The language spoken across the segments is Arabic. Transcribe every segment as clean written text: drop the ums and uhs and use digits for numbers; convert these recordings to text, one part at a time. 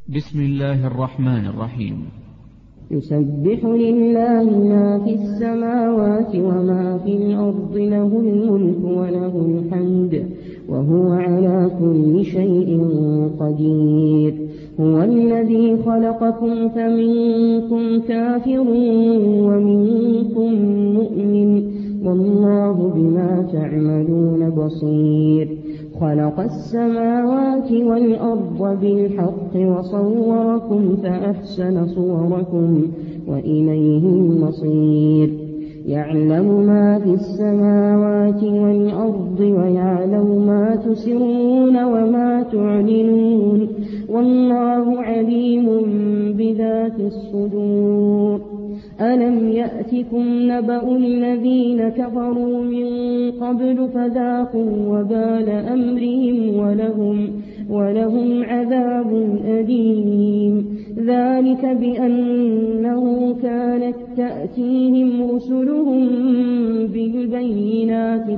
بسم الله الرحمن الرحيم. يسبح لله ما في السماوات وما في الأرض، له الملك وله الحمد وهو على كل شيء قدير. هو الذي خلقكم فمنكم كافر ومنكم مؤمن، والله بما تعملون بصير. خلق السماوات والأرض بالحق وصوركم فأحسن صوركم وإليه المصير. يعلم ما في السماوات والأرض ويعلم ما تسرون وما تعلنون، والله عليم بذات الصدور. ألم يأتكم نبأ الذين كفروا من قبل فذاقوا وبال أمرهم ولهم عذاب أليم. ذلك بأنه كانت تأتيهم رسلهم بالبينات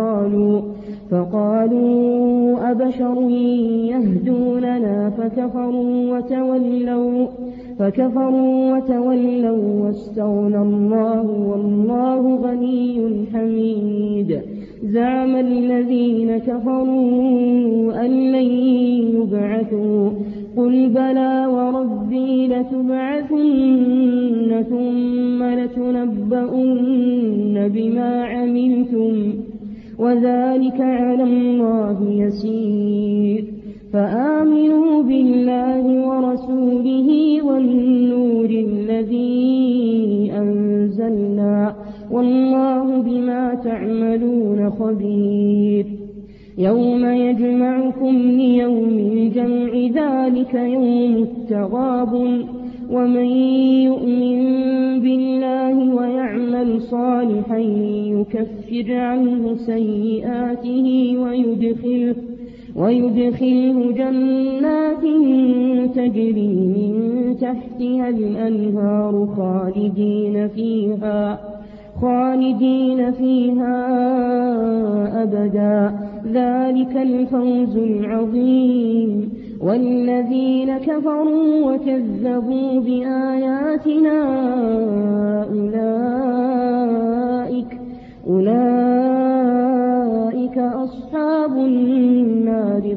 فقالوا أبشر يهدوننا فكفروا وتولوا واستغنى الله والله غني حميد. زعم الذين كفروا أن لن يبعثوا، قل بلى وربي لتبعثن ثم لتنبؤن بما عملتم وذلك على الله يسير. فآمنوا بالله ورسوله والنور الذي أنزلنا، والله بما تعملون خبير. يوم يجمعكم ليوم الجمع، ذلك يوم التغابن. ومن يؤمن بالله ويعمل صالحا يكفر عنه سيئاته ويدخله جنات تجري من تحتها الأنهار خالدين فيها أبدا، ذلك الفوز العظيم. والذين كفروا وكذبوا بآياتنا أولئك أصحاب النار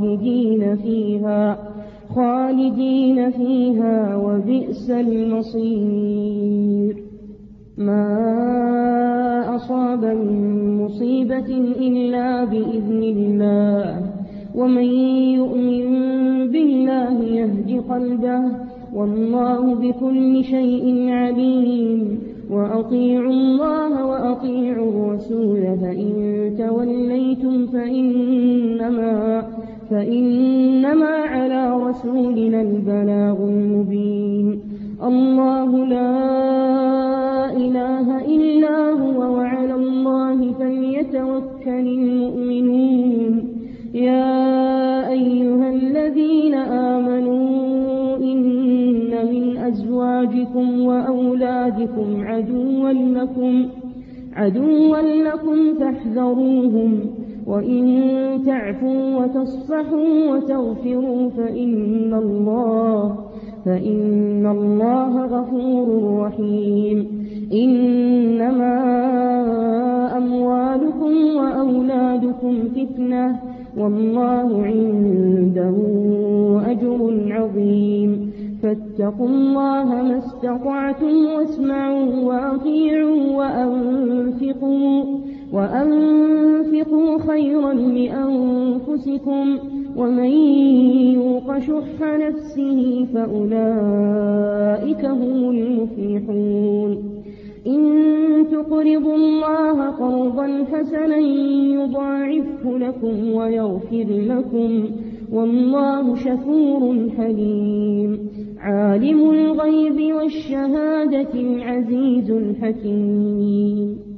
خالدين فيها وبئس المصير. ما أصاب من مصيبة إلا بإذن الله، ومن يؤمن بالله يهد قلبه، والله بكل شيء عليم. وأطيعوا الله وأطيعوا الرسول، فإن توليتم فإنما على رسولنا البلاغ المبين. الله لا إله إلا هو، وعلى الله فليتوكل المؤمنون. يا أيها الذين آمنوا إن من أزواجكم وأولادكم عدوا لكم فاحذروهم، وإن تعفوا وتصفحوا وتغفروا فإن الله غفور رحيم. إنما أموالكم وأولادكم فتنة، والله عنده أجر عظيم. فاتقوا الله ما استطعتم، واسمعوا وأطيعوا وأنفقوا خيرا لأنفسكم، ومن يوق شح نفسه فأولئك هم المفلحون. إن تقرضوا الله قرضا حسنا يضاعفه لكم ويغفر لكم، والله شكور حليم. عالم الغيب والشهادة العزيز الحكيم.